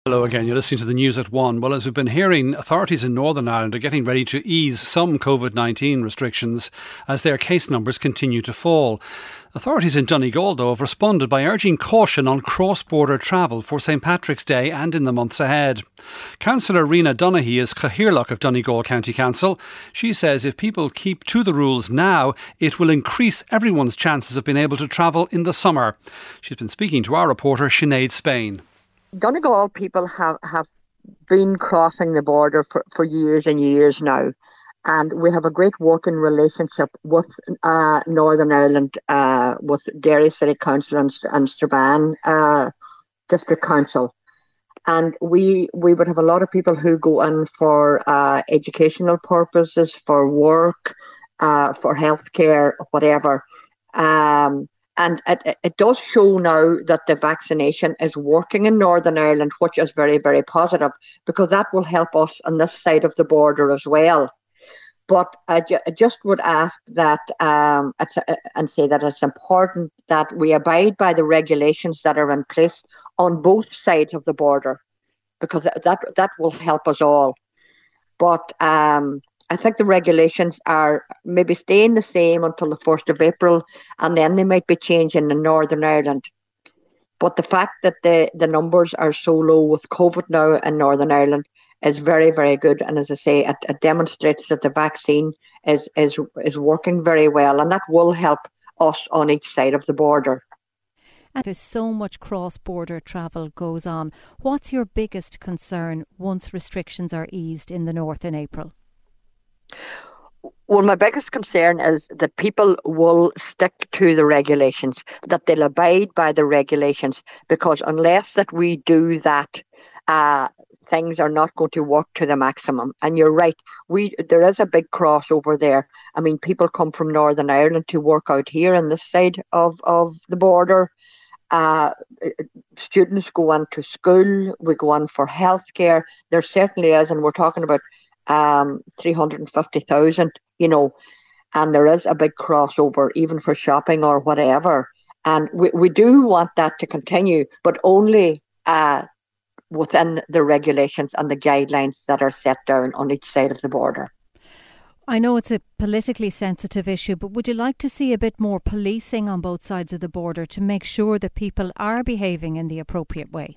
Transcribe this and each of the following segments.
Hello again, you're listening to the news at 1. Well, as we've been hearing, authorities in Northern Ireland are getting ready to ease some COVID-19 restrictions as their case numbers continue to fall. Authorities in Donegal, though, have responded by urging caution on cross-border travel for St Patrick's Day and in the months ahead. Councillor Rena Donaghy is Cathaoirleach of Donegal County Council. She says if people keep to the rules now, it will increase everyone's chances of being able to travel in the summer. She's been speaking to our reporter Sinead Spain. Donegal people have been crossing the border for years and years now, and we have a great working relationship with Northern Ireland, with Derry City Council and Strabane District Council. And we would have a lot of people who go in for educational purposes, for work, for healthcare, whatever. And it does show now that the vaccination is working in Northern Ireland, which is very, very positive, because that will help us on this side of the border as well. But I just would ask that and say that it's important that we abide by the regulations that are in place on both sides of the border, because that will help us all. But I think the regulations are maybe staying the same until the 1st of April, and then they might be changing in Northern Ireland. But the fact that the numbers are so low with COVID now in Northern Ireland is very, very good. And as I say, it demonstrates that the vaccine is working very well, and that will help us on each side of the border. And there's so much cross-border travel goes on. What's your biggest concern once restrictions are eased in the north in April? Well, my biggest concern is that people will stick to the regulations, that they'll abide by the regulations, because unless that we do that, things are not going to work to the maximum. And you're right, there is a big crossover there. I mean, people come from Northern Ireland to work out here on this side of the border. Students go on to school, we go on for healthcare. There certainly is, and we're talking about 350,000, and there is a big crossover even for shopping or whatever. And we do want that to continue, but only within the regulations and the guidelines that are set down on each side of the border. I know it's a politically sensitive issue, but would you like to see a bit more policing on both sides of the border to make sure that people are behaving in the appropriate way?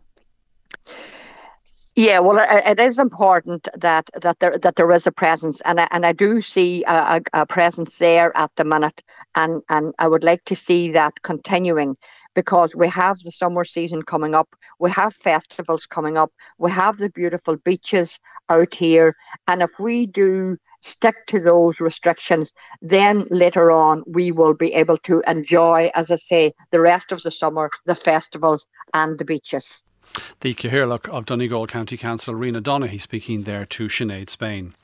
Yeah, well, it is important that there is a presence, and I do see a presence there at the minute, and I would like to see that continuing, because we have the summer season coming up, we have festivals coming up, we have the beautiful beaches out here, and if we do stick to those restrictions, then later on we will be able to enjoy, as I say, the rest of the summer, the festivals and the beaches. The Cathaoirleach of Donegal County Council, Rena Donaghy, speaking there to Sinead Spain.